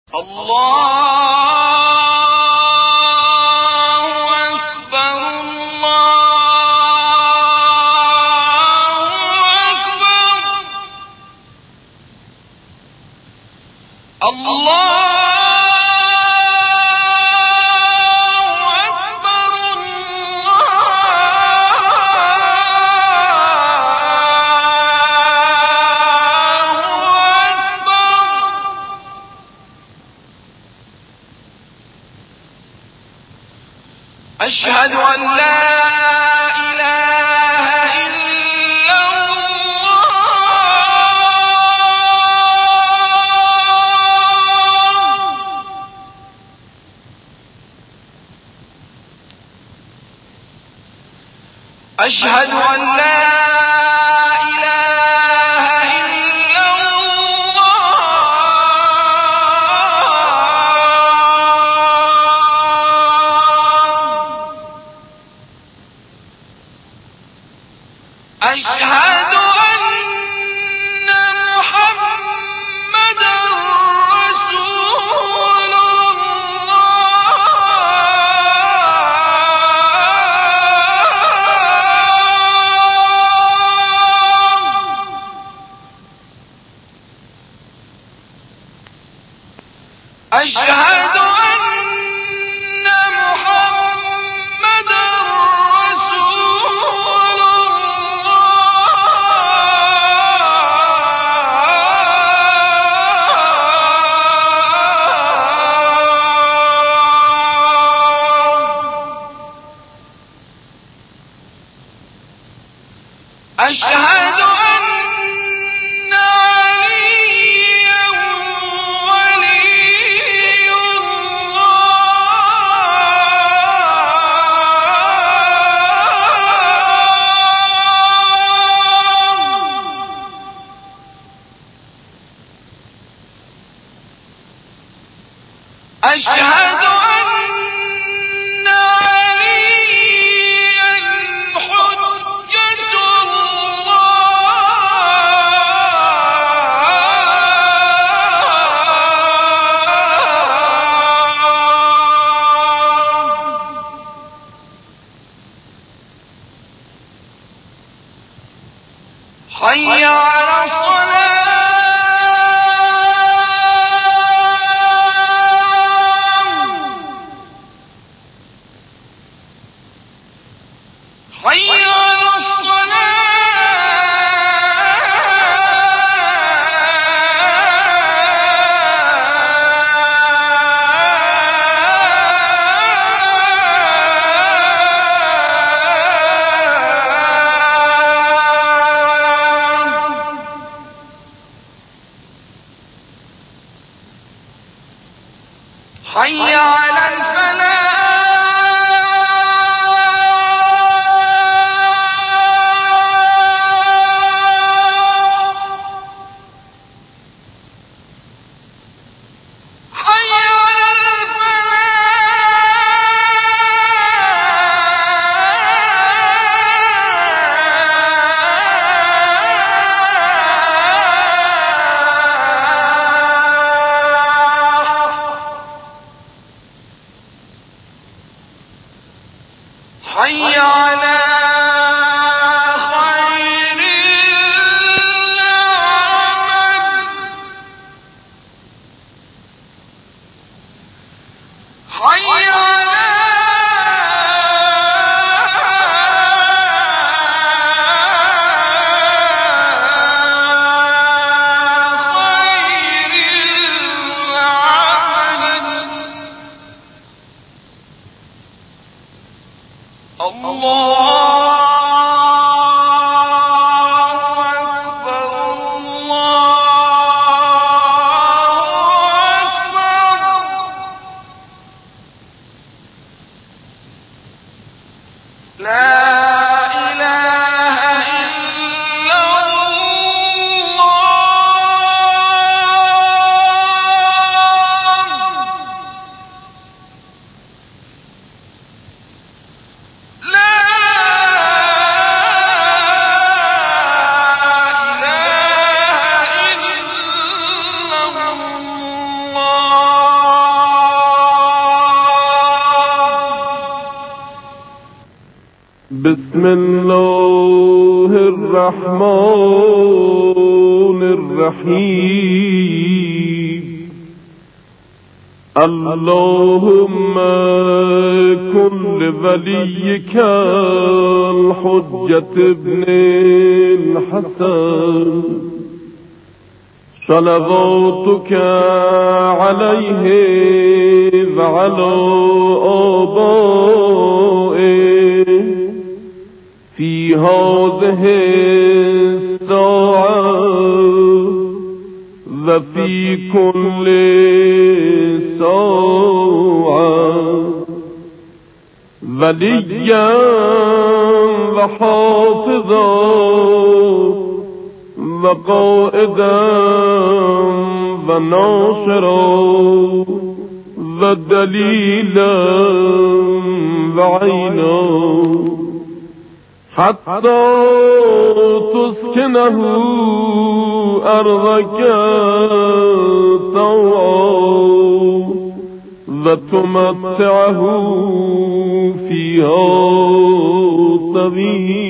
أشهد أن لا إله إلا الله أشهد أن لا أشهد أن محمدا رسول الله أشهد أشهد أن عليا ولي الله أشهد حي على الصلاة حي على الصلاة حي على الفلاح حي على حي على خير العمل حي على خير العمل الله أكبر الله أكبر بسم الله الرحمن الرحیم. اللهم كن لوليك الحجة ابن الحسن صلواتك عليه وعلى آبائه في هذه الساعة وفي كل ساعة وليا وحافظا وقائدا وناصرا ودليلا وعينا حتى تسكنه أرضك طوعا وتمتعه فيها طويلا